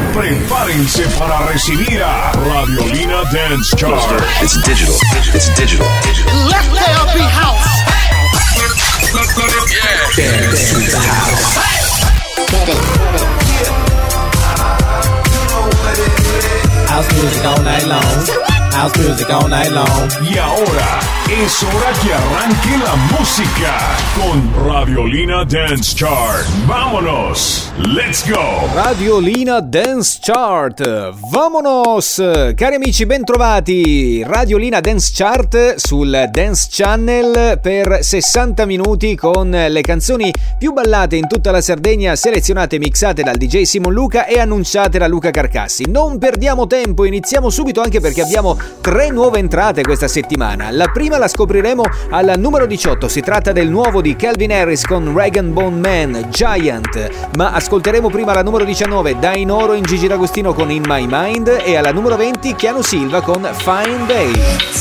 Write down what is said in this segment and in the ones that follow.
Prepárense para recibir a Radiolina Dance Chart. It's digital. It's digital. Let there be house. Dance to the house. Get it. House music all night long. House music all night long. Y ahora es hora que arranque la música con Radiolina Dance Chart. ¡Vámonos! ¡Let's go! Radiolina Dance Chart. Vamonos! Cari amici, bentrovati. Radiolina Dance Chart sul Dance Channel per 60 minuti con le canzoni più ballate in tutta la Sardegna, selezionate e mixate dal DJ Simon Luca e annunciate da Luca Carcassi. Non perdiamo tempo, iniziamo subito anche perché abbiamo 3 nuove entrate questa settimana. La prima la scopriremo al numero 18, si tratta del nuovo di Calvin Harris con Rag & Bone Man, Giant, ma ascolteremo prima la numero 19, Dainoro in Gigi D'Agostino con In My Mind, e alla numero 20 Keanu Silva con Fine Day.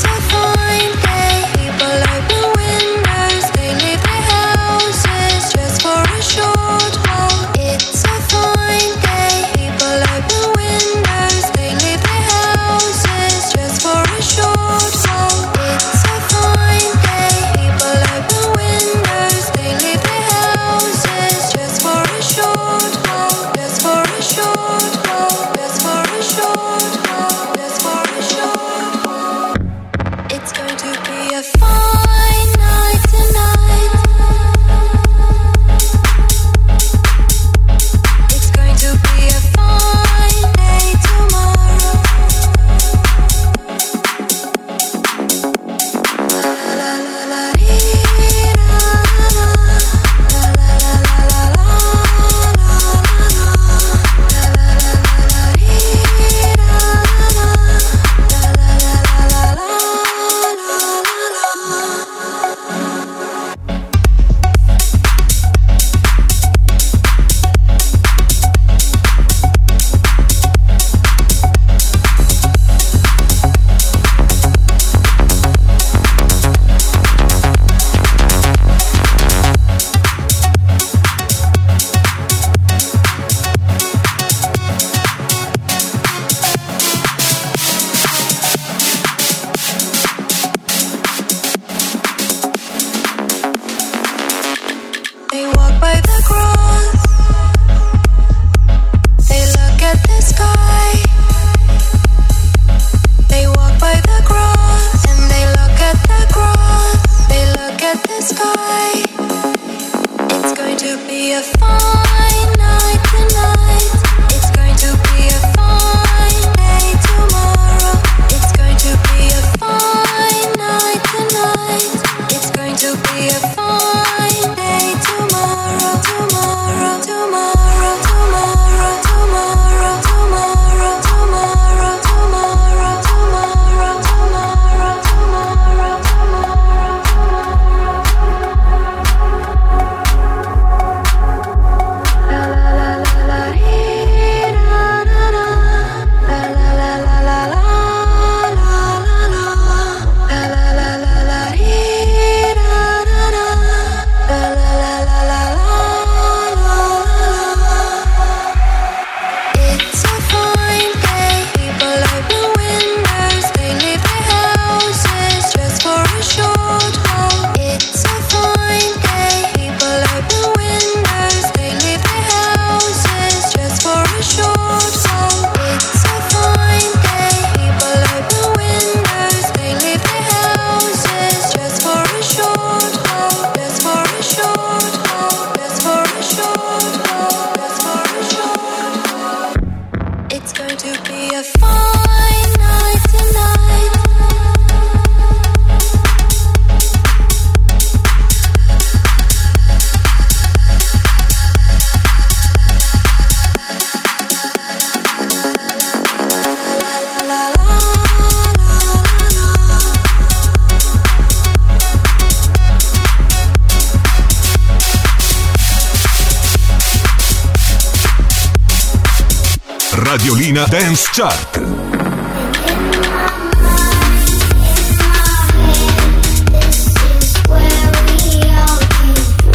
Radiolina Dance Chart.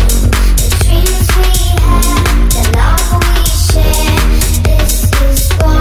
This is what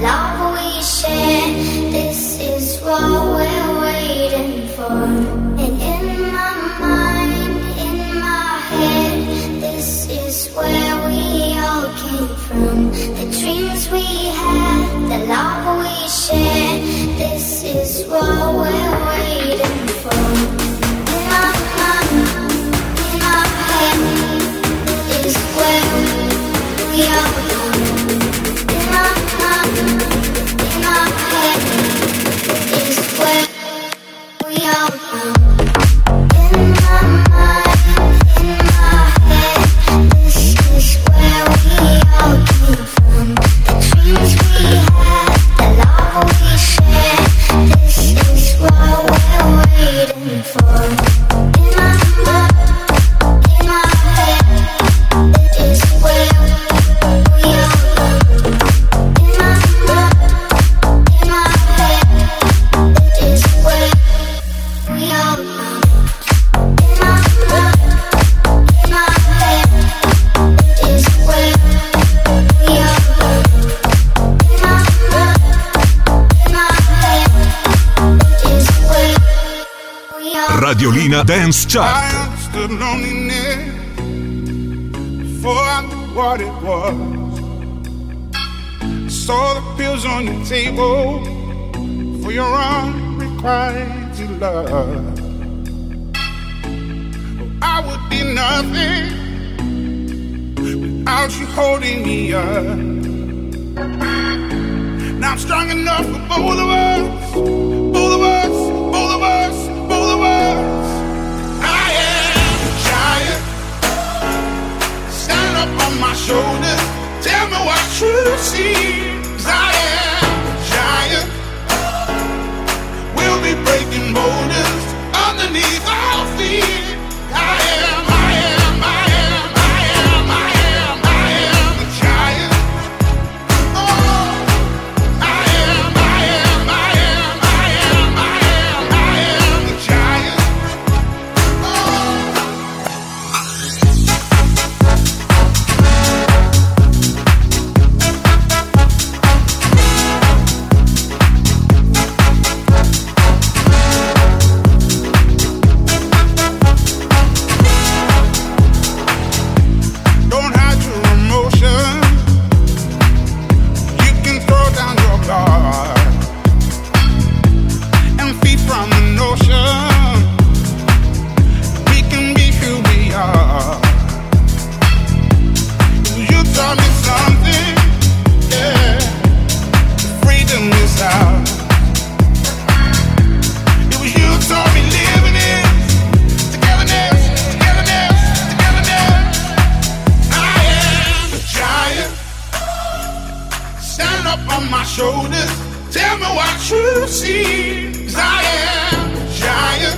love we share. This is what we're waiting for. And in my mind, in my head, this is where we all came from. The dreams we had, the love we share. This is what we're waiting for. In my mind, in my head, this is where we all come. In my mind, in my head, this is where we all come. In my mind, in my head, this is where we all came from. The dreams we had, the love we share. This is what we're waiting for. In my mind, in my head, this is where we all come. In my mind, in my head, this is where we all come. In my mind, in my head, this is where we all come. In my mind, in my head, this is where we all come. Radiolina Dance Chart. I understood loneliness before I knew what it was. Saw the pills on your table for your unrequited love. I would be nothing without you holding me up. Now I'm strong enough for both of us, both of us, both of us, both of us. I am a giant. Stand up on my shoulders. Tell me what you see. 'Cause I am a giant. We'll be breaking boulders underneath our feet. I am, I am, I am, I am, I am, I am a giant. Oh, I am, I am, I am, I am, I am, I am a giant. Don't hide your emotion. You can throw down your guard and feed from the notion. We can be who we are. You taught me something, yeah. Freedom is out. It was you who taught me living is togetherness, togetherness, togetherness. I am a giant. Stand up on my shoulders. Tell me what you see. 'Cause I am a giant.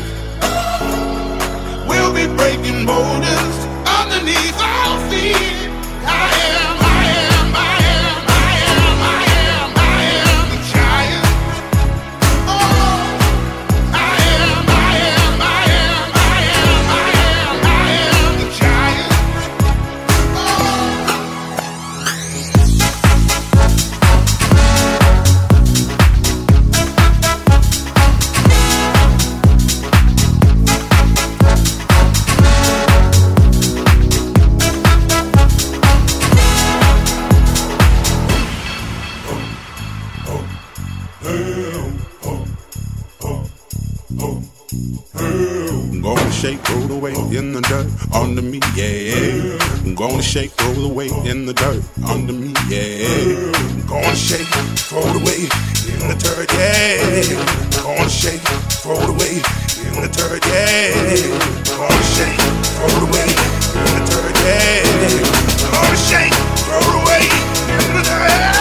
We'll be breaking boulders underneath our feet. I am, I am, I am, I am, I am, I am a giant. Oh, I am, I am, I am, I am, I am, I am a giant. I'm gonna shake, roll the weight in the dirt under me, yeah. I'm gonna shake, roll the weight in the dirt under me, yeah. I'm gonna shake, throw the weight in the dirt, yeah. I'm gonna shake, throw the weight in the dirt, yeah. I'm gonna shake, throw the weight in the dirt, yeah. I'm gonna shake, throw the weight in the dirt.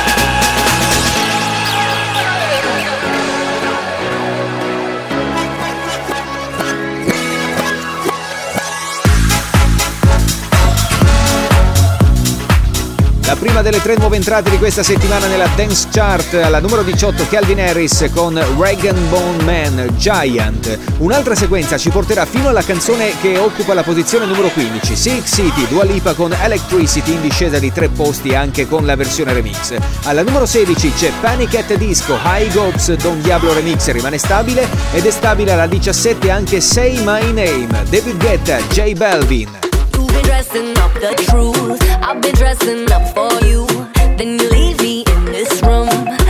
La prima una delle 3 nuove entrate di questa settimana nella Dance Chart. Alla numero 18 Calvin Harris con Rag and Bone Man, Giant. Un'altra sequenza ci porterà fino alla canzone che occupa la posizione numero 15, Silk City, Dua Lipa con Electricity, in discesa di 3 posti anche con la versione remix. Alla numero 16 c'è Panic! At the Disco, High Hopes, Don Diablo remix, rimane stabile, ed è stabile alla 17 anche Say My Name, David Guetta, J Balvin. You've been dressing up the truth, I've been dressing up for you. Then you leave me in this room.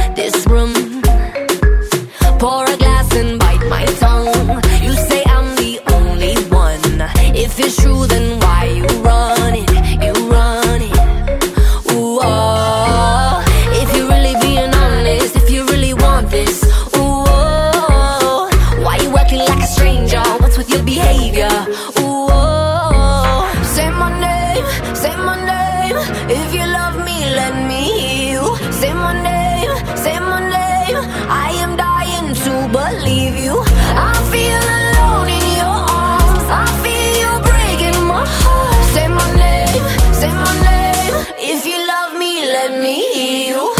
Pour a glass and bite my tongue. You say I'm the only one. If it's true, then why you run it? You run it. Ooh, oh. If you're really being honest, if you really want this, ooh, oh. Why you acting like a stranger? What's with your behavior? Ooh, oh. Say my name, say my name. If you love me, let me hear you. Say my name, say my name. I am dying to believe you. I feel alone in your arms. I feel you breaking my heart. Say my name, say my name. If you love me, let me hear you.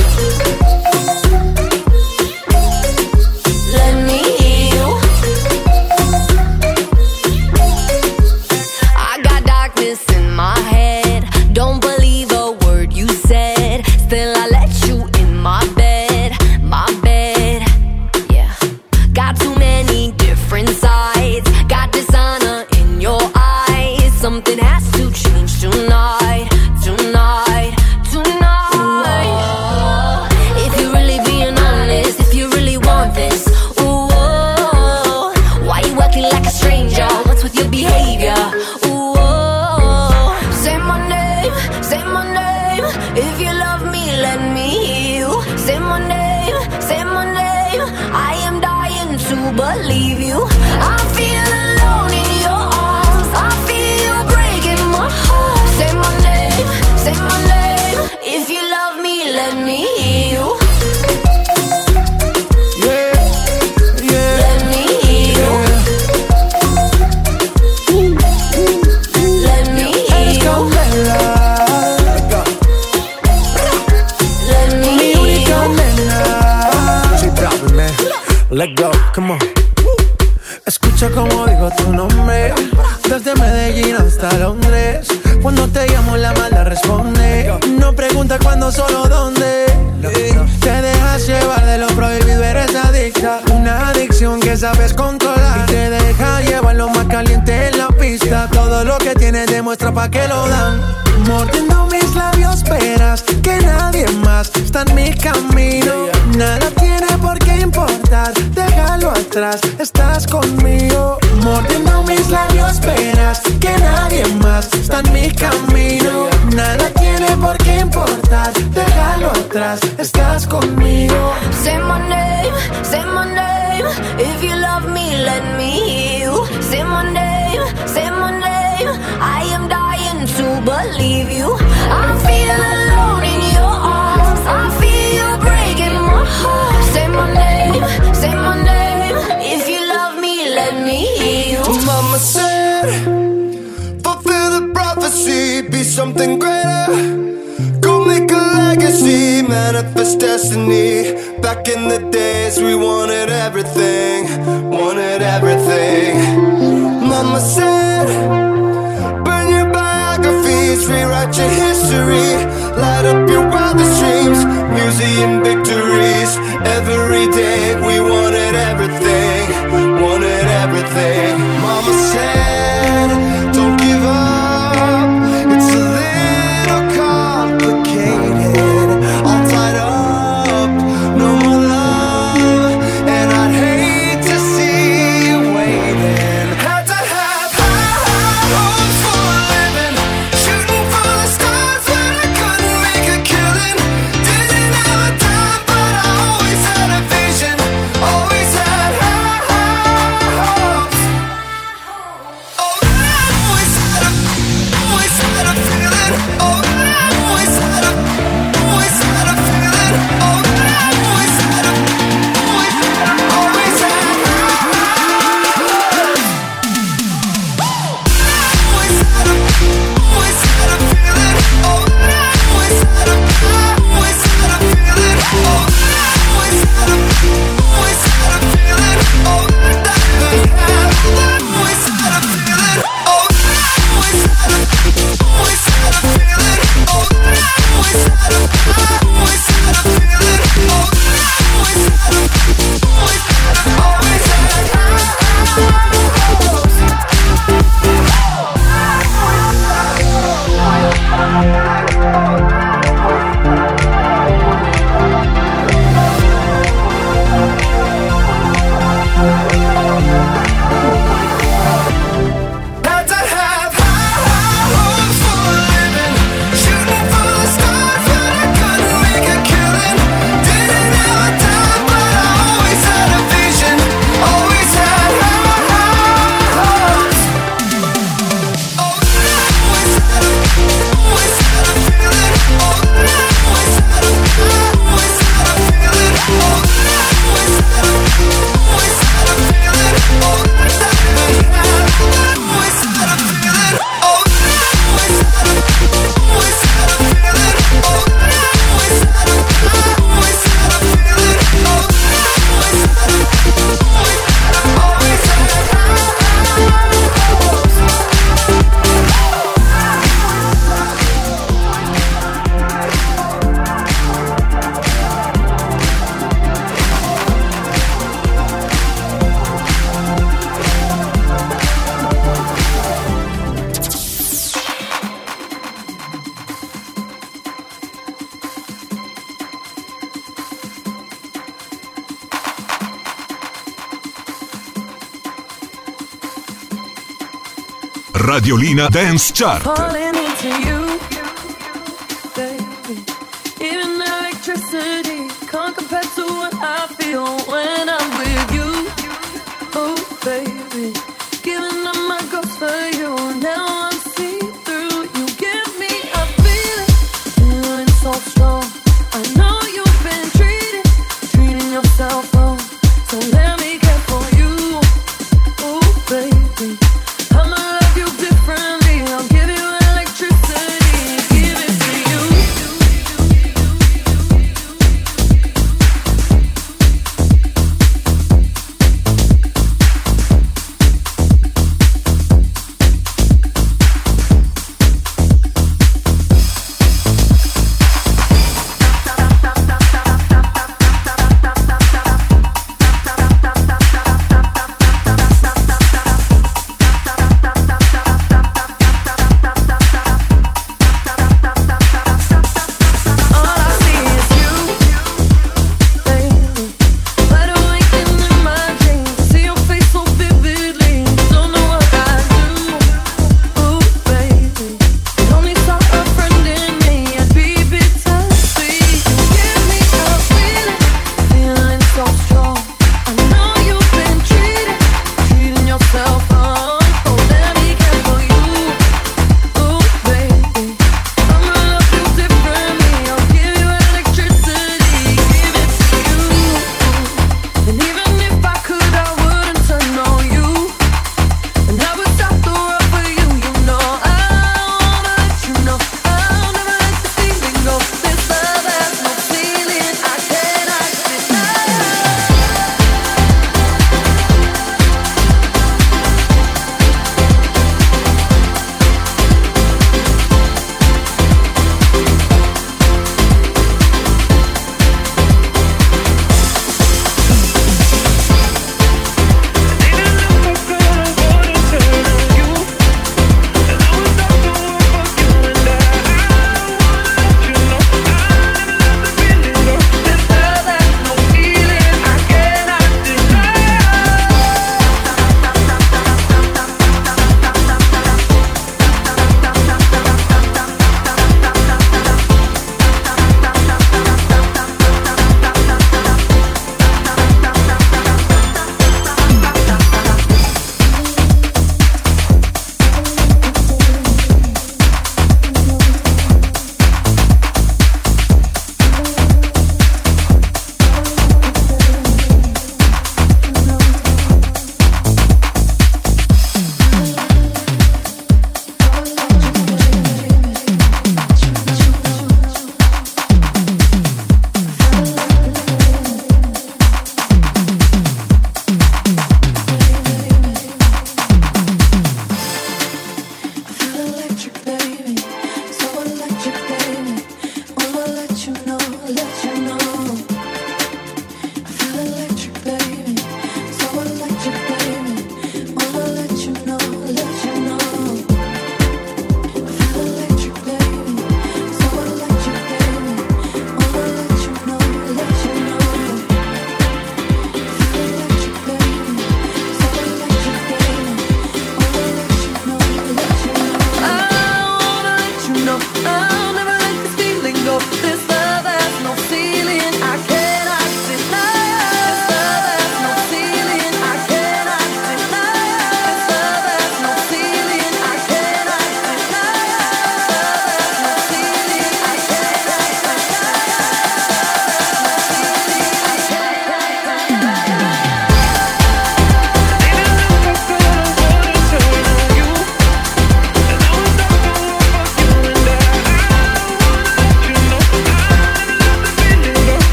Let me hear you. I got darkness in my head. Don't believe a word you said. Still I let you in my bed, my bed. Yeah. Got too many different sides. Got dishonor in your eyes. Something has to change tonight, tonight, tonight. Ooh, if you're really being honest, if you really want this, ooh, oh, why you acting like a stranger? What's with your behavior? Ooh, oh, say my name, say my name. If you love me, let me hear you. Say my name, say my name. I am dying to believe you. I feel alone in your arms. I feel you breaking my heart. Say my name, say my name. If you love me, let me hear you. Let me hear you. Let me hear you. Let me hear you. Let go, come on. Escucha como digo tu nombre. Desde Medellín hasta Londres. Cuando te llamo la mala responde. No pregunta cuándo, solo dónde. Te dejas llevar de lo prohibido, eres adicta. Una adicción que sabes controlar. Y te deja llevar lo más caliente en la pista. Todo lo que tienes demuestra pa' que lo dan. Mordiendo mis labios verás que nadie más está en mi camino. Nada tiene por qué importar, déjalo atrás, estás conmigo. Mordiendo mis labios verás que nadie más está en mi camino. Nada tiene por qué importar, déjalo atrás, estás conmigo. Say my name, say my name. If you love me, let me hear you. Say my name, say my name. I am dying to believe you. I feel alone in your arms. I feel you breaking my heart. Say my name, say my name. If you love me, let me hear you. Mama said, fulfill the prophecy, be something greater. Go make a legacy, manifest destiny. Back in the days we wanted everything, wanted everything. Mama said, burn your biographies, rewrite your history. Light up your wildest dreams, museum victories. Every day we wanted everything, wanted everything. Mama said, don't give up, it's a little complicated. All tied up, no more love, and I'd hate to see you waiting. Had to have high hopes for a living, shooting for the stars when I couldn't make a killing. Didn't have a dime, but I always had a vision, always had high hopes. Radiolina Dance Chart. Falling into you, baby. Even electricity can't compare to what I feel when I'm with you. Oh, baby, giving up my ghost for you. Now I'm see through. You give me a feeling so strong. I know you've been treating yourself wrong. So let me care for you. Oh, baby, I'ma love you differently. I'll give you electricity, give it to you.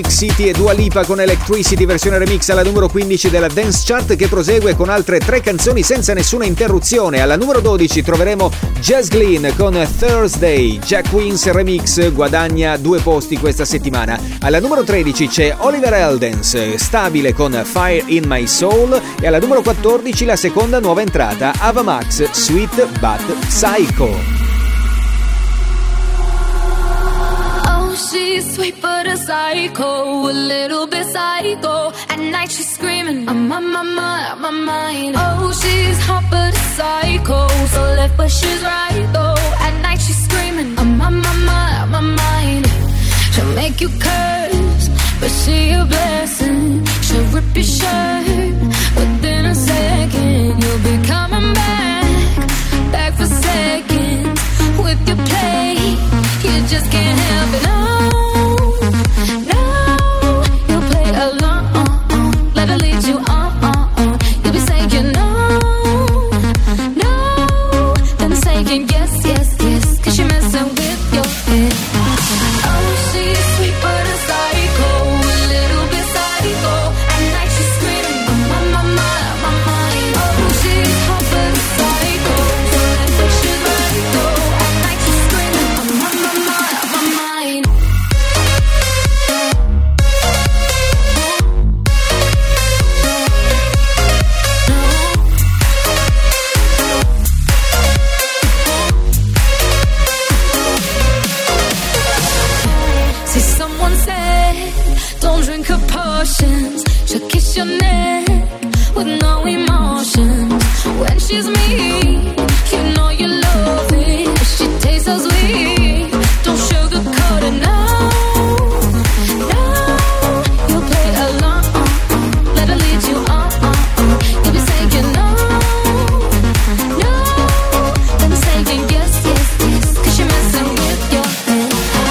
Big City e Dua Lipa con Electricity versione remix alla numero 15 della Dance Chart, che prosegue con altre 3 canzoni senza nessuna interruzione. Alla numero 12 troveremo Jazz Glynn con Thursday. Jack Queens remix guadagna 2 posti questa settimana. Alla numero 13 c'è Oliver Heldens, stabile con Fire in My Soul, e alla numero 14 la seconda nuova entrata, Ava Max, Sweet But Psycho. She's sweet but a psycho, a little bit psycho. At night she's screaming, I'm on my mind. Oh, she's hot but a psycho, so left but she's right though. At night she's screaming, I'm on my mind. She'll make you curse, but she a blessing. She'll rip your shirt, within a second you'll be coming back for seconds. With your play, you just can't help it. No, you'll play along, let her lead you on. You'll be saying no, then saying yes, 'cause you're messing with your head. Oh, she's sweet but a psycho, a little bit psycho. At night she's screaming, I'm on my mind. Oh, she's hot but a psycho, so that's she's right though. At night she's screaming, I'm on my mind. See, someone said, don't drink her potions. She'll kiss your neck with no emotions. When she's mean, you know you love it. She tastes so sweet, don't sugarcoat it, no. You'll play along, let her lead you on. You'll be saying no, then saying yes, 'cause you're messing with your head.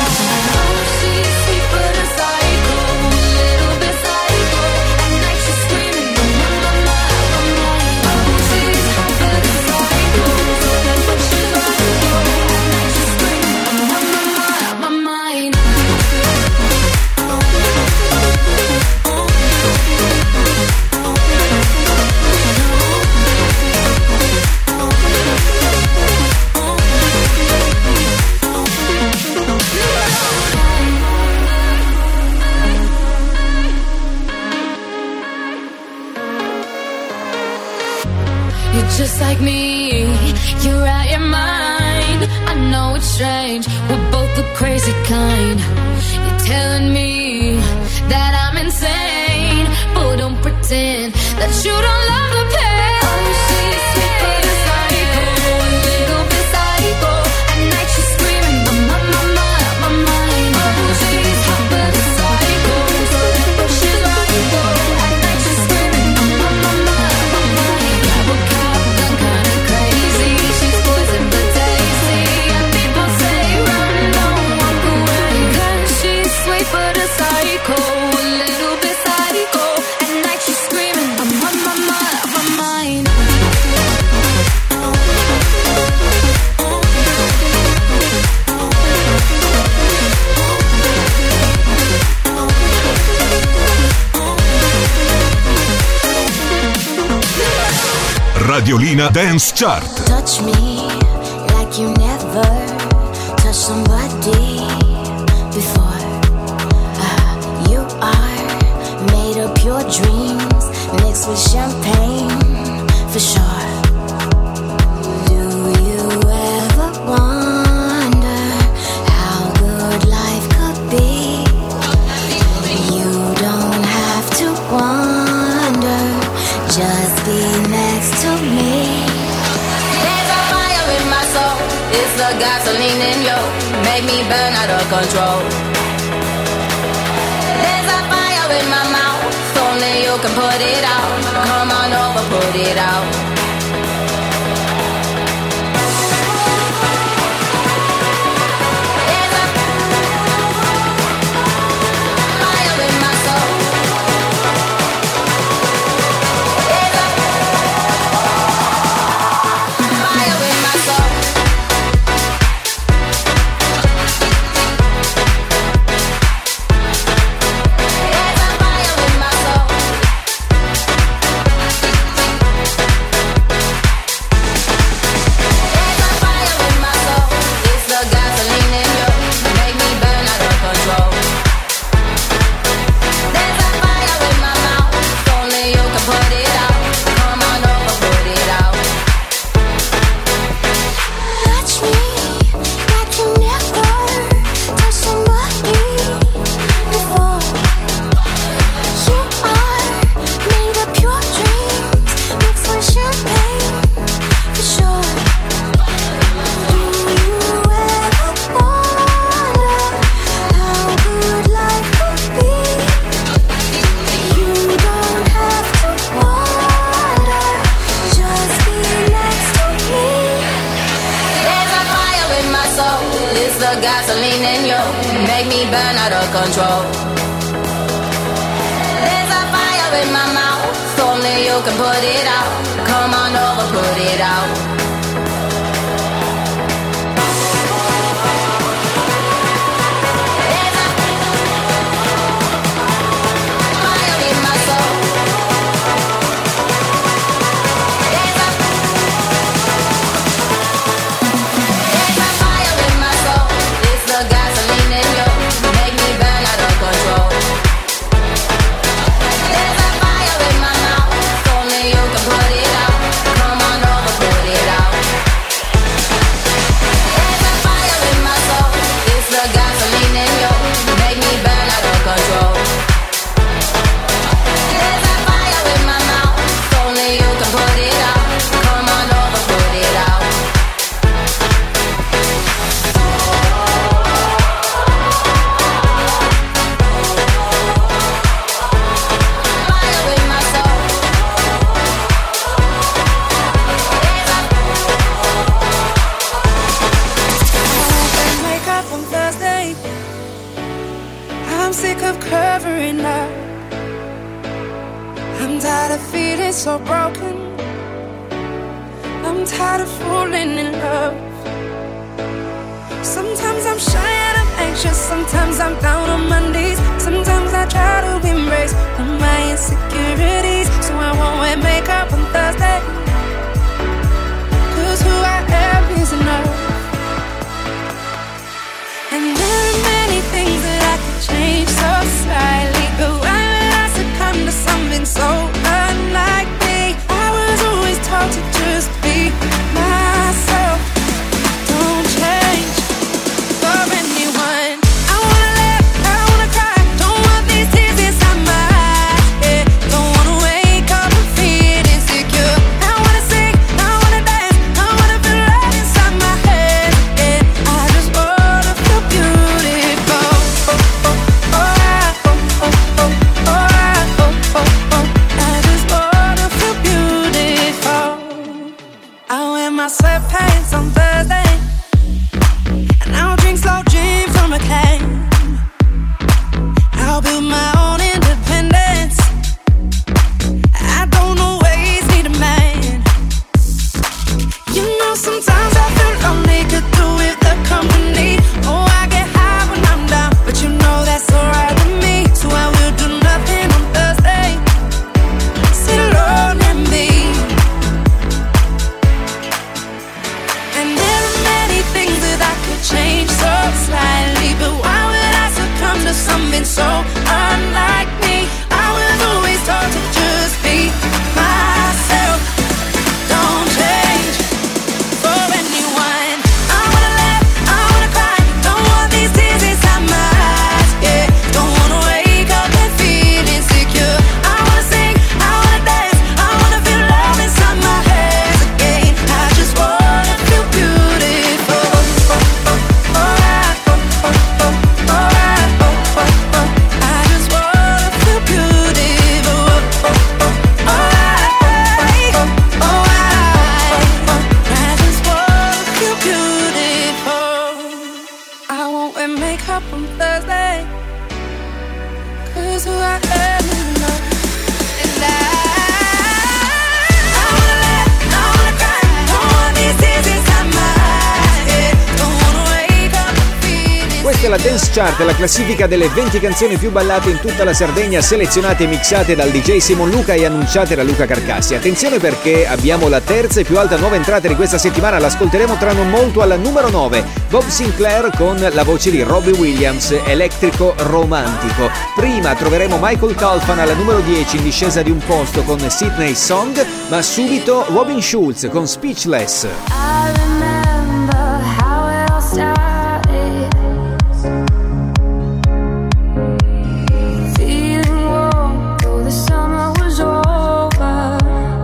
You're just like me, you're out your mind. I know it's strange, we're both the crazy kind. You're telling me that I'm insane, but don't pretend that you don't love the pain. Oh, she's sweet but a psycho, a little bit psycho. At night she's screaming, I'm on my mind. Oh, she's hot but a psycho, so but she's right though. At night she's screaming, I'm on my mind. She's poison but tasty, and people say run, don't walk away. 'Cause she's sweet but a psycho, a little bit psycho. At night she's screaming, I'm on my mind. Radiolina Dance Chart. Touch me like you never touched somebody before. You are made of pure dreams, mixed with champagne, for sure. Do you ever wonder how good life could be? You don't have to wonder, just be next to me. There's a fire in my soul, it's the gasoline in you, make me burn out of control. There's a fire in my mouth, only you can put it out. Come on over, put it out. soul. It's the gasoline in you, make me burn out of control. There's a fire in my mouth, only you can put it out. Come on over, put it out. So broken, I'm tired of falling in love. Sometimes I'm shy and I'm anxious, sometimes I'm down on my knees. Sometimes I try to embrace all my insecurities, so I won't wear makeup on Thursday, 'cause who I am is enough. And there are many things that I could change so slightly, but why would I succumb to something so unlike me? I was always taught to just be myself. Don't change for anyone. I wanna laugh, I wanna cry, don't want these tears inside my eyes, yeah. Don't wanna wake up and feel insecure. I wanna sing, I wanna dance, I wanna feel love inside my head, yeah. I just wanna feel beautiful. Oh, oh, oh, oh, oh, oh, oh, oh, oh, oh, oh. I just wanna feel beautiful. I wear my sweatpants on Thursday, and I'll drink slow gin from a can. I'll build my own independence. I don't always need a man. You know, sometimes I feel lonely, could do with the company. Oh, I get high when I'm down, but you know that's alright with me. So I will do nothing on Thursday, sit alone and me. And there are many things that I could change so slightly, but why would I succumb to something so unlike me? I was always taught to just be myself. Don't change for anyone. I wanna laugh, I wanna cry, don't want these tears inside my eyes, yeah. Don't wanna wake up and feel insecure. I wanna sing, I wanna dance, I wanna feel love inside my head again. I just wanna feel beautiful. Oh, oh, oh, oh, oh, oh, oh, oh, oh, oh, oh. I just wanna feel beautiful. Oh, oh, oh, oh, oh, oh, oh. I just wanna feel beautiful. I won't wear makeup on Thursday, 'cause who I am is enough. And I wanna laugh, I wanna cry, don't want these tears inside my eyes, yeah. Don't wanna wake up and feel Questa è la Dance Chart, la classifica delle 20 canzoni più ballate in tutta la Sardegna, selezionate e mixate dal DJ Simon Luca e annunciate da Luca Carcassi. Attenzione, perché abbiamo la terza e più alta nuova entrata di questa settimana, l'ascolteremo tra non molto. Alla numero 9, Bob Sinclair con la voce di Robbie Williams, Elettrico Romantico. Prima troveremo Michael Calfan alla numero 10, in discesa di un posto con Sydney Song, ma subito Robin Schulz con Speechless. I remember how it all started, feeling warm though the summer was over,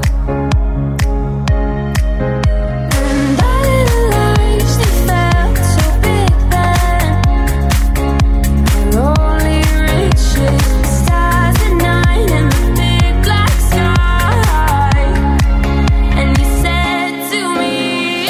and I didn't realize it felt so big then. We're only reaching stars at night in the big black sky, and you said to me,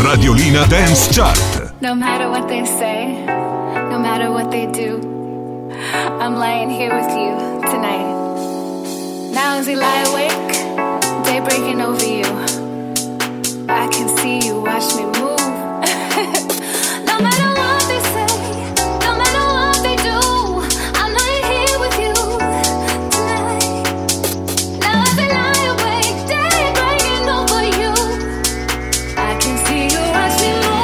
Radiolina Dance Chart. No matter what they say, no matter what they do, I'm lying here with you tonight. Now as we lie awake, day breaking over you, I can see you, watch me move. No matter what they say, no matter what they do, I'm lying here with you tonight. Now as we lie awake, day breaking over you, I can see you, watch me move.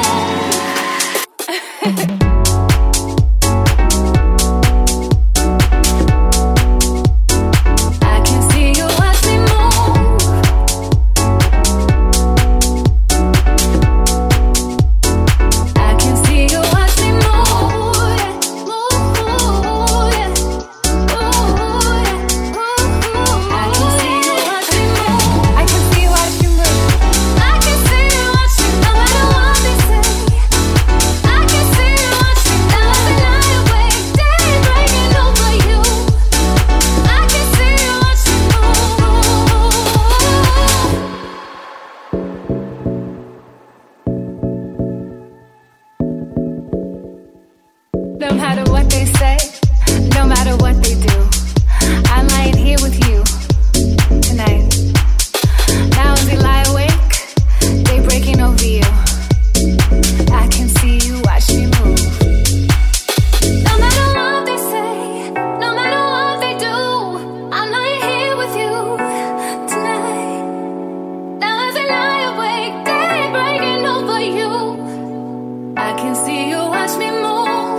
No matter what they say, no matter what they do, I'm lying here with you tonight. Now as we lie awake, day breaking over you, I can see you, watch me move. No matter what they say, no matter what they do, I'm lying here with you tonight. Now as we lie awake, day breaking over you, I can see you, watch me move.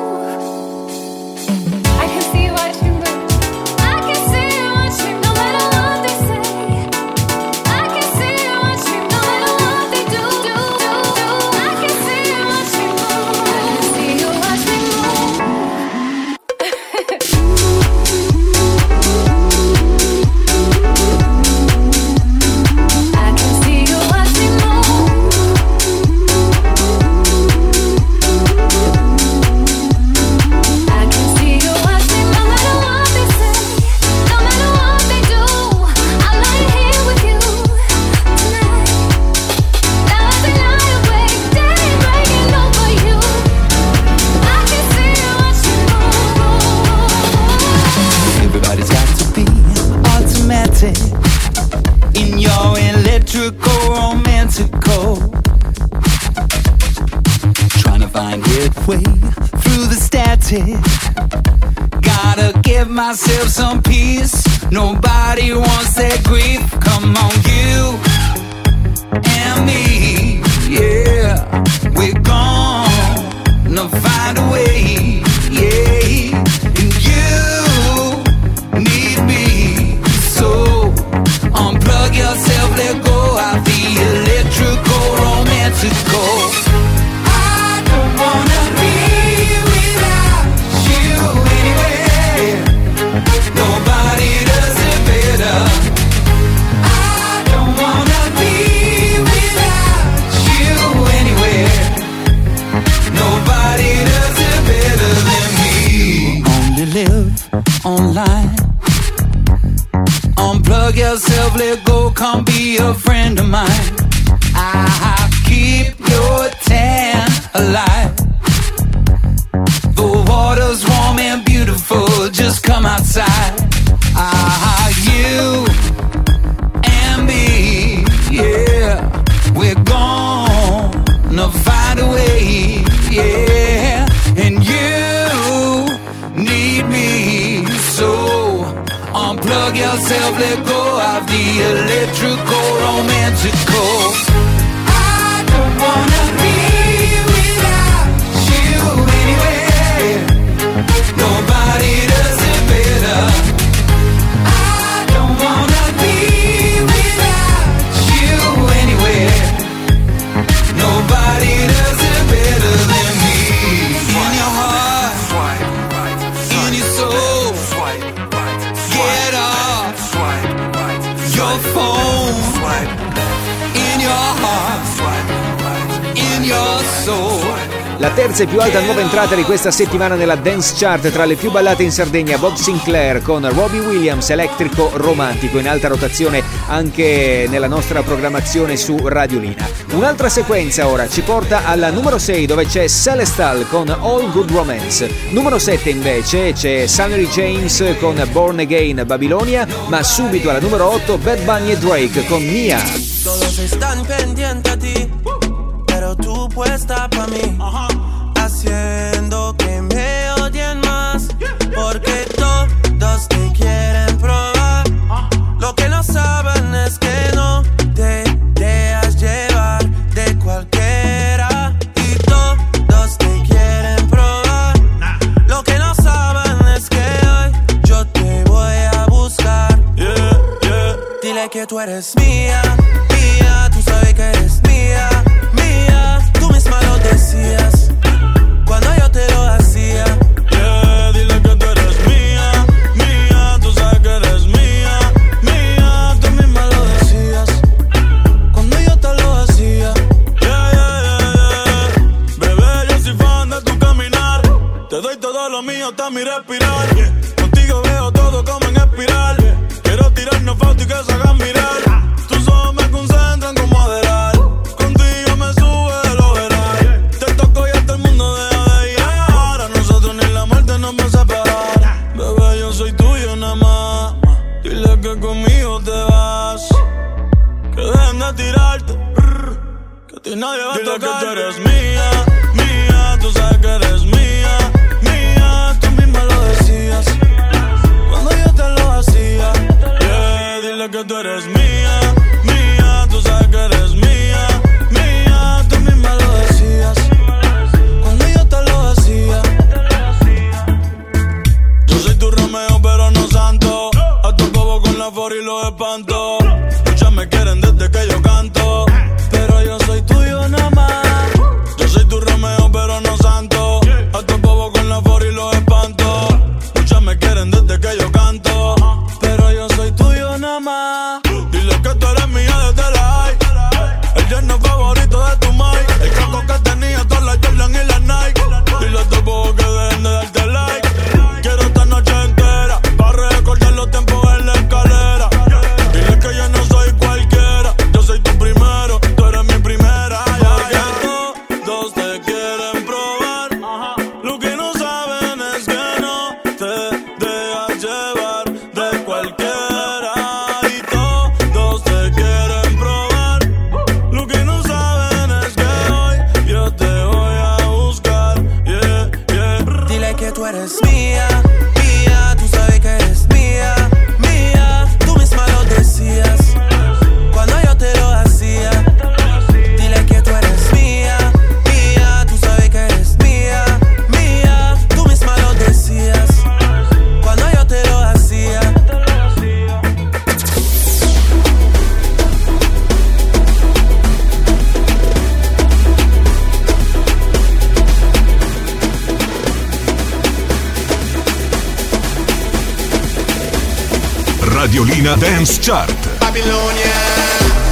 In your electrical romantical, trying to find your way through the static. Gotta give myself some peace. Nobody wants that grief. Come on, you and me, yeah, we're gonna find a way, yeah. And you need me, so unplug yourself, let go of the electrical romantical. I don't wanna be without you anywhere. Nobody does it better. I don't wanna be without you anywhere. Nobody does it better than me. Only live online. Unplug yourself, let go, come be a friend of mine. I keep your tan alive. The water's warm and beautiful, just come outside. You and me, yeah, we're gonna find a way, yeah. And you need me, so unplug yourself, let go of the electrical romantical. I don't wanna be without you anywhere. Nobody does it better. I don't wanna be without you anywhere. Nobody does it better than me. In your heart, in your soul, get off your phone. In your heart, in your soul. La terza e più alta nuova entrata di questa settimana nella Dance Chart, tra le più ballate in Sardegna, Bob Sinclair con Robbie Williams, Elettrico Romantico, in alta rotazione anche nella nostra programmazione su Radiolina. Un'altra sequenza ora ci porta alla numero 6, dove c'è Celestal con All Good Romance. Numero 7 invece c'è Sunny James con Born Again Babilonia, ma subito alla numero 8 Bad Bunny e Drake con Mia. Todos están pendientes a ti, pero tú puesta pa' mí, haciendo que me odien más, porque todos te quieren probar. Lo que no saben es que no te dejas llevar de cualquiera, y todos te quieren probar. Lo que no saben es que hoy yo te voy a buscar. Dile que tú eres mía, mía, tú sabes que eres mía, mía, tú misma lo decías cuando yo te lo hacía. Dile que tú eres mía, mía, tú sabes que eres mía, mía, tú misma lo decías cuando yo te lo hacía. Bebé, yo soy fan de tu caminar, te doy todo lo mío hasta mi respirar. Contigo veo todo como en espiral, quiero tirarnos fotos y que se hagan mirar. Tus ojos me concentran como Adelar, contigo me sube el overall. Te toco y hasta el mundo deja de llegar, a nosotros ni la muerte nos va a separar. Bebé, yo soy tuyo nada más, dile que conmigo te vas, que dejen de tirarte, que a ti nadie va a tocar. Dile que tú eres mía, mía, tú sabes que eres mía, mía, tú misma lo decías cuando yo te lo hacía. Dile que tú eres mía, mía, tú sabes que eres mía, mía, tú misma lo decías cuando yo te lo hacía. Yo soy tu Romeo pero no santo, a tu bobo con la for y los espanto. Muchas me quieren desde que yo canto, pero yo soy tuyo nada más. Yo soy tu Romeo pero no santo, a tu bobo con la for y los espanto. Muchas me quieren desde que yo canto, pero yo soy tuyo nada más. Dile que tú eres mía desde la high, el yerno favorito de tu Mike, el casco que tenía todas las Jordan y las Nike. Dile a tu bobo que dejen de darte like, quiero esta noche entera para recordar los tiempos en la escalera. Dile que yo no soy cualquiera, yo soy tu primero, tú eres mi primera. Porque todos te quieren probar, lo que no saben es que no te dejas llevar de cualquiera, y todos te quieren probar. Lo que no saben es que hoy yo te voy a buscar. Dile que tú eres mía, mía, tú sabes que eres mía, mía, tú misma lo decías cuando yo te lo hacía. Dile que tú eres mía, mía, tú sabes que eres mía, mía, tú misma lo decías cuando yo te lo hacía. Radiolina Dance Chart. Babilonia.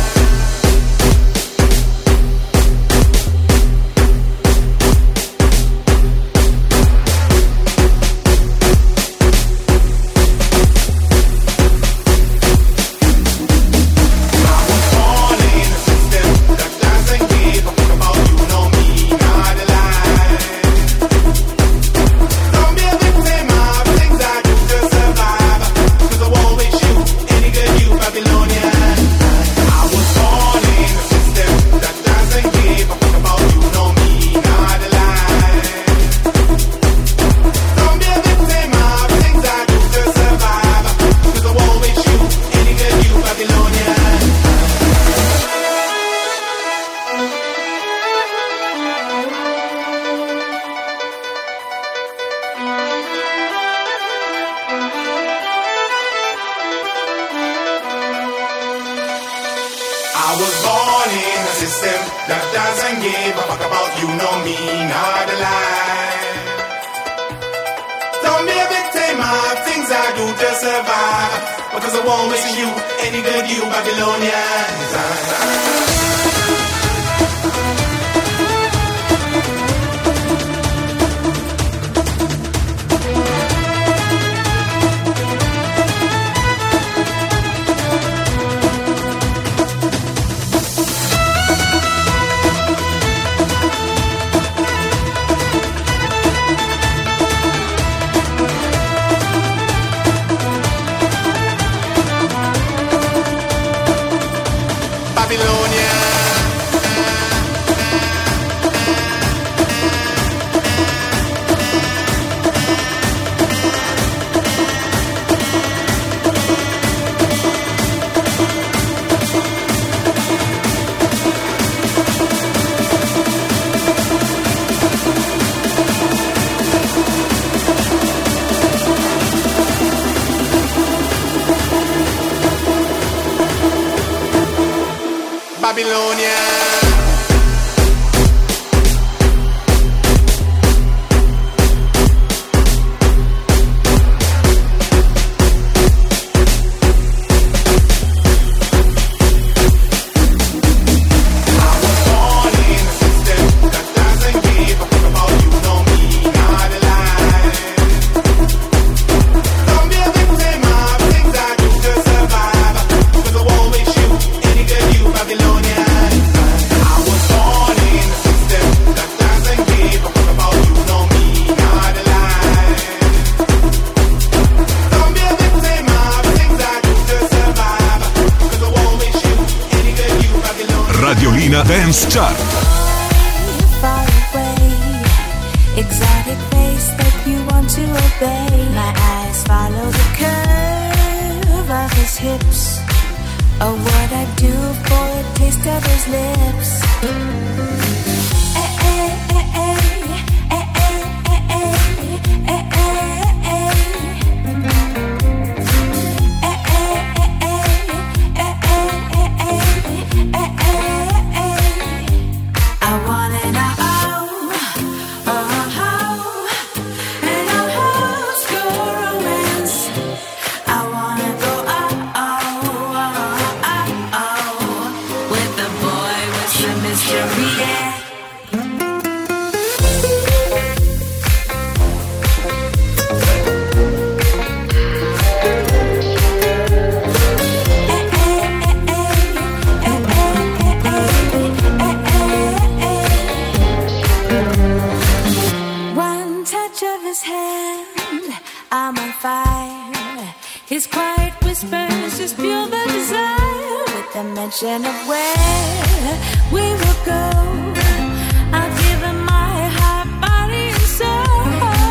I was born in a system that doesn't give a fuck about you, no me, not a lie. Don't be a victim of things I do to survive, because I won't miss you, any good you Babylonians. his hips, or what I do for a taste of his lips. His quiet whispers is pure the desire. With the mention of where we will go, I'll give him my heart, body and soul.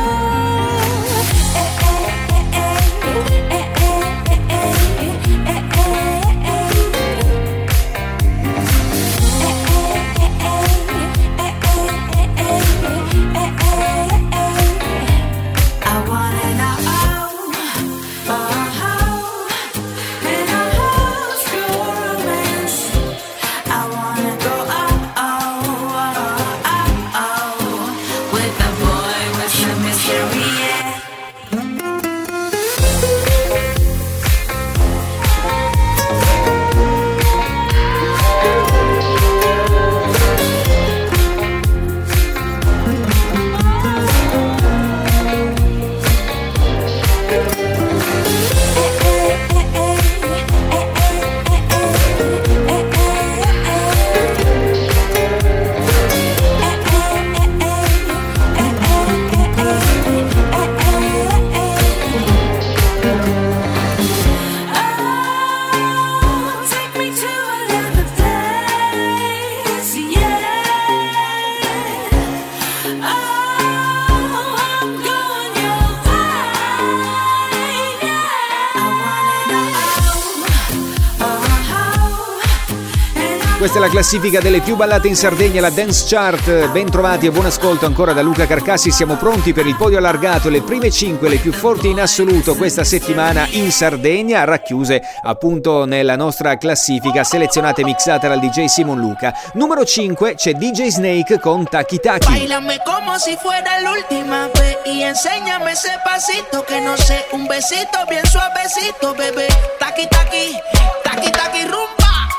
Questa è la classifica delle più ballate in Sardegna, la Dance Chart. Ben trovati e buon ascolto ancora da Luca Carcassi. Siamo pronti per il podio allargato, le prime 5, le più forti in assoluto questa settimana in Sardegna, racchiuse appunto nella nostra classifica, selezionate e mixate dal DJ Simon Luca. Numero 5 c'è DJ Snake con Taki Taki. Bailame como si fuera la última vez y enséñame ese pasito que no sé, un besito bien suavecito, bebé. Taki Taki, Taki Taki rumba.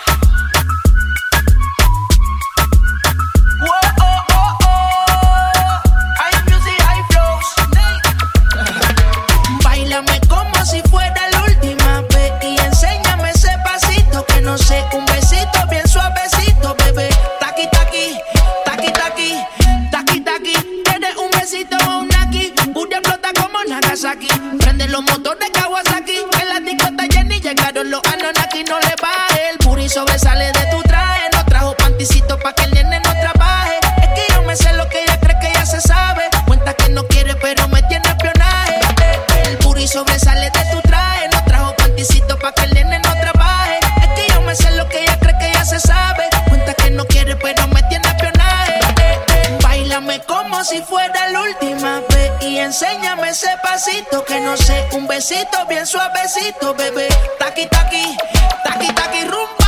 Si fuera la última vez y enséñame ese pasito que no sé, un besito bien suavecito, bebé. Taki taki, taki taki, taki taki. Tienes un besito o un aquí, Buria explota como Nagasaki. Prende los motores Kawasaki, en la discota Jenny llegaron los Anunnaki. No le baje, el booty sobresale de tu traje. No trajo panticito pa' que el nene no trabaje. Es que yo me sé lo que ella cree que ya se sabe. Cuenta que no quiere pero me tiene espionaje. El booty sobresale de tu traje. No trajo panticito pa' que el nene no trabaje. Es que yo me sé lo que ella cree que ya se sabe. Cuenta que no quiere pero me tiene espionaje. Báilame como si fuera la última vez y enséñame ese pasito que no sé, un besito bien suavecito, bebé. Taki taki, taki taki rumba.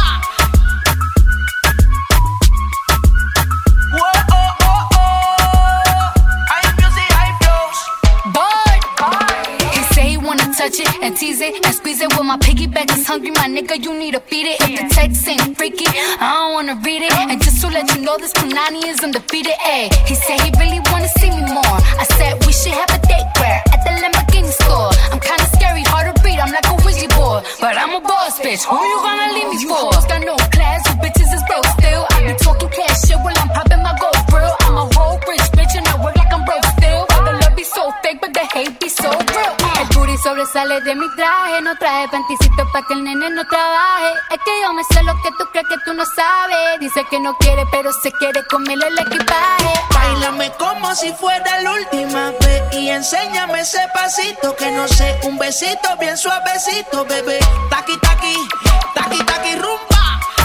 Touch it and tease it and squeeze it. When my piggyback is hungry, my nigga, you need to feed it. If the text ain't freaky, I don't wanna read it. And just to let you know, this Punani is undefeated. Ayy, he said he really wanna see me more. I said we should have a date where at the Lamborghini store. I'm kinda scary, hard to read, I'm like a Ouija board, but I'm a boss bitch. Who you gonna leave me for? You got no class, you bitches is broke still. I be talking cash shit while I'm popping my gold grill. I'm a whole rich bitch and I work like I'm broke still. But the love be so fake, but the hate be so real. El booty sobresale de mi traje, no traje panticito pa' que el nene no trabaje. Es que yo me sé lo que tú crees que tú no sabes. Dice que no quiere, pero se quiere comerle el equipaje. Báilame como si fuera la última vez y enséñame ese pasito que no sé, un besito bien suavecito, bebé. Taqui, taqui, taqui, taqui, rumba.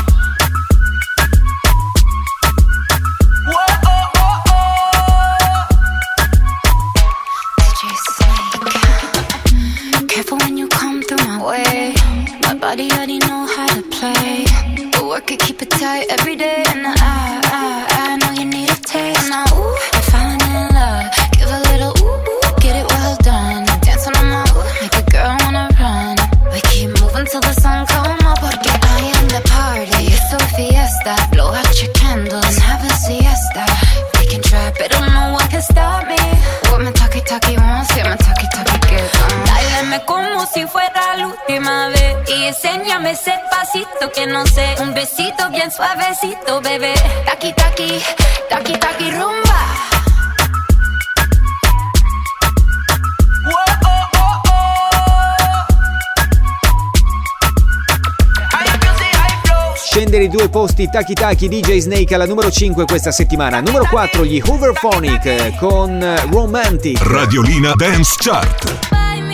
Careful when you come through my way. My body already know how to play. But work it, keep it tight every day. And I know you need a taste. Now, ooh, I'm falling in love. Give a little ooh, get it well done. Dancing on my ooh, make a girl wanna run. We keep moving till the sun come up. Porque I am the party. It's a fiesta. Blow out your candles and have a siesta. We can try, but no one can stop me. What my talkie wants, yeah, my talkie gets on. Dáleme como si fuera la última vez y enséñame ese pasito que no sé, un besito bien suavecito, bebé. Taqui, taqui, taqui, taqui, rumba. Scendere i 2 posti Taki Taki DJ Snake alla numero 5 questa settimana. Numero 4 gli Hooverphonic con Romantic. Radiolina Dance Chart.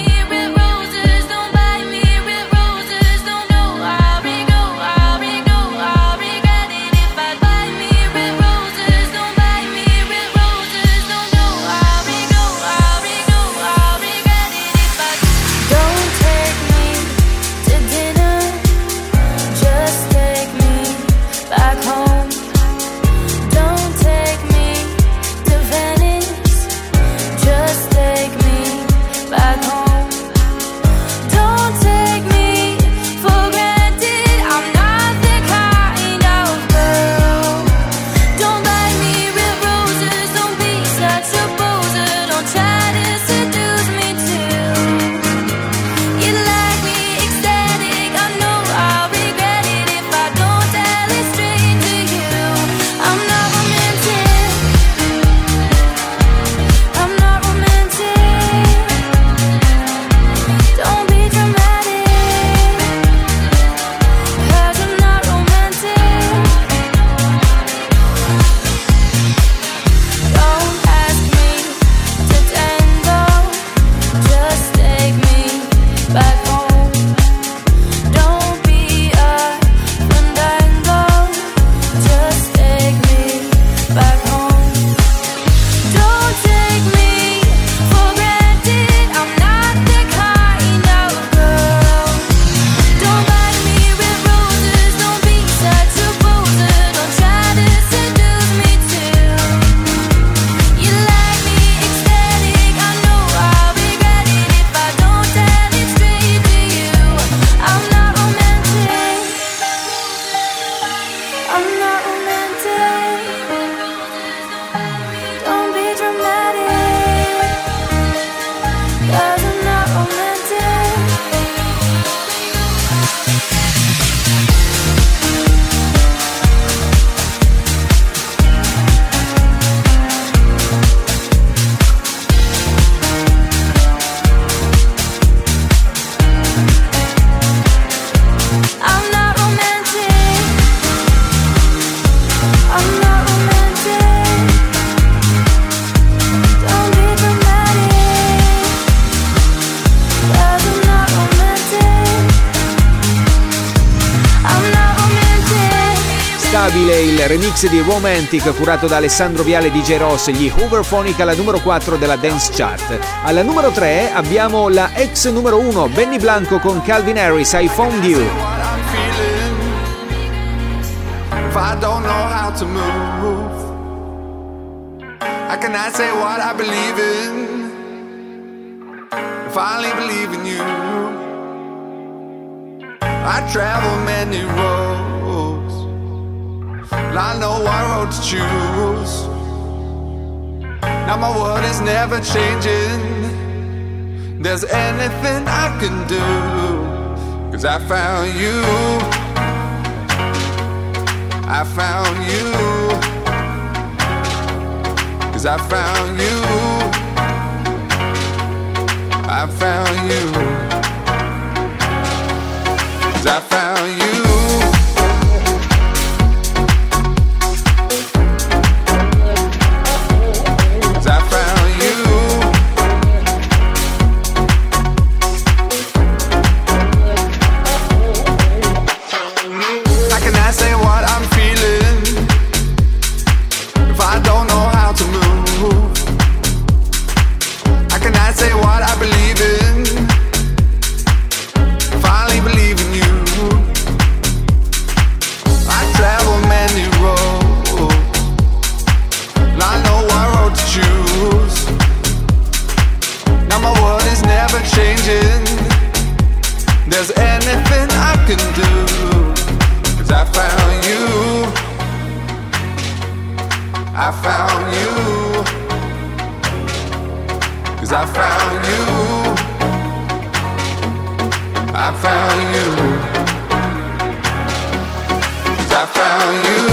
Il remix di Romantic curato da Alessandro Viale e DJ Ross, gli Hooverphonic alla numero 4 della Dance Chart. Alla numero 3 abbiamo la ex numero 1 Benny Blanco con Calvin Harris, I Found You. If I don't know how to move, I cannot say what I believe in. If I only believe in you, I travel many roads, and I know what road to choose. Now my world is never changing. There's anything I can do, 'cause I found you. I found you. 'Cause I found you. I found you. 'Cause I found you. I found you. I cannot say what I believe in. Finally believe in you. I travel many roads, and I know what road to choose. Now my world is never changing. There's anything I can do, 'cause I found you. I found you. 'Cause I found you. I found you. 'Cause I found you.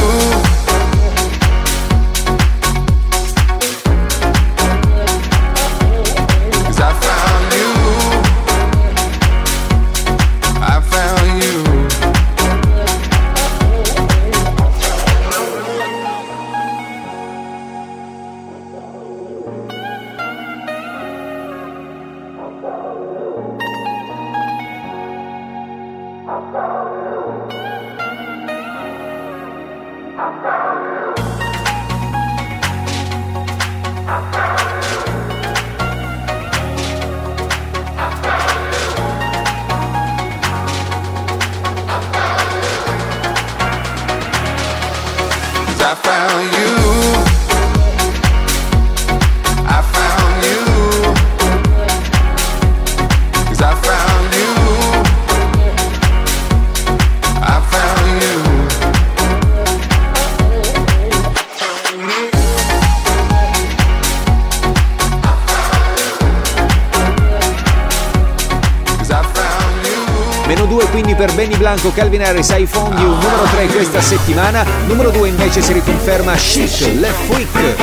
Quindi per Benny Blanco, Calvin Harris, I Found You, numero 3 questa settimana. Numero 2 invece si riconferma Chic, Left Week.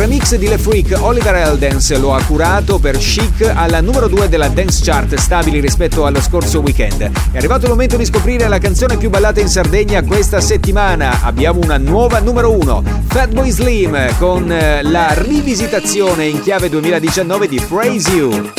remix di Le Freak, Oliver Heldens lo ha curato per Chic alla numero 2 della Dance Chart, stabili rispetto allo scorso weekend. È arrivato il momento di scoprire la canzone più ballata in Sardegna questa settimana. Abbiamo una nuova numero 1, Fatboy Slim con la rivisitazione in chiave 2019 di Praise You.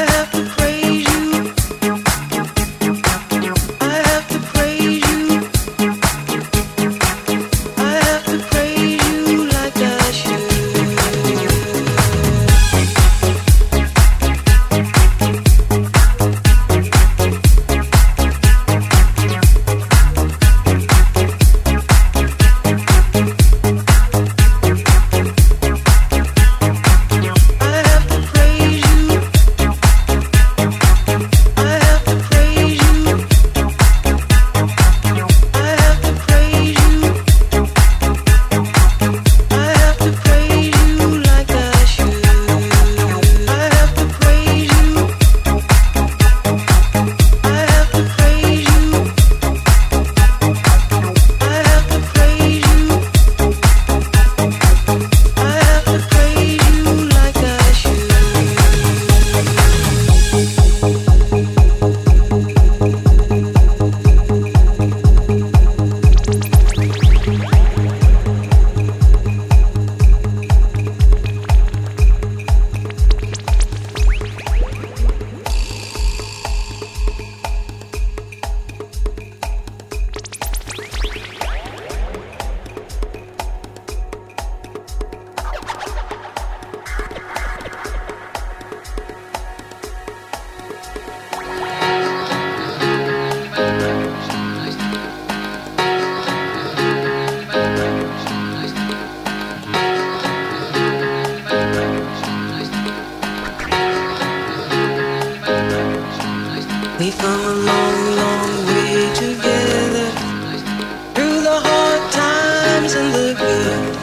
We've come a long, long way together, through the hard times and the good.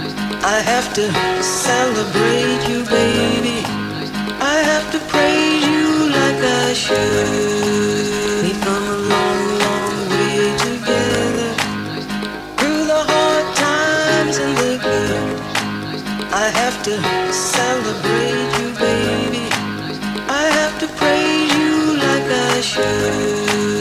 I have to celebrate you, baby. I have to praise you like I should. We've come a long, long way together, through the hard times and the good. I have to celebrate you, baby. I have to praise you like I should.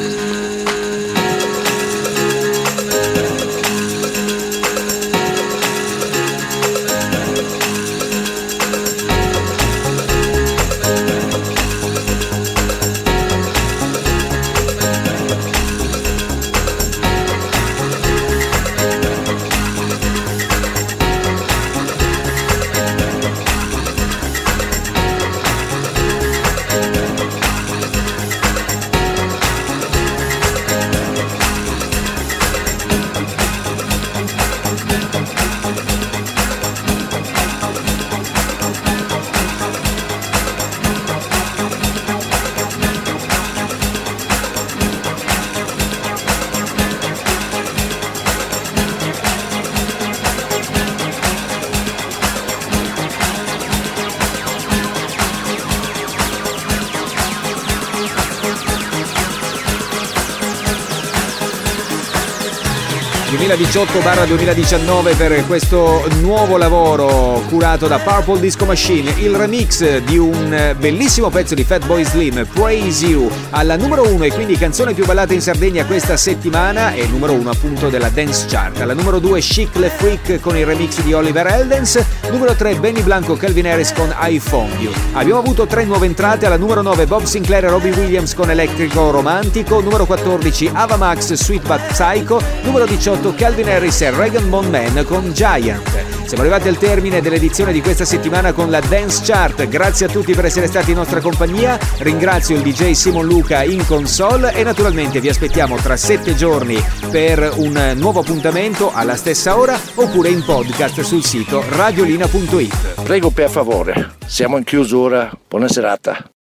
per questo nuovo lavoro curato da Purple Disco Machine, il remix di un bellissimo pezzo di Fatboy Slim, Praise You, alla numero 1 e quindi canzone più ballata in Sardegna questa settimana e numero 1 appunto della Dance Chart. Alla numero 2 Chic Le Freak con il remix di Oliver Heldens, numero 3 Benny Blanco Calvin Harris con I Found You. Abbiamo avuto 3 nuove entrate, alla numero 9 Bob Sinclair e Robbie Williams con Electrico Romantico, numero 14 Ava Max Sweet But Psycho, numero 18 Calvin Harris e Regan Bone Man con Giant. Siamo arrivati al termine dell'edizione di questa settimana con la Dance Chart. Grazie a tutti per essere stati in nostra compagnia, ringrazio il DJ Simon Luca in console e naturalmente vi aspettiamo tra 7 giorni per un nuovo appuntamento alla stessa ora oppure in podcast sul sito radiolina.it. Prego per favore, siamo in chiusura, buona serata.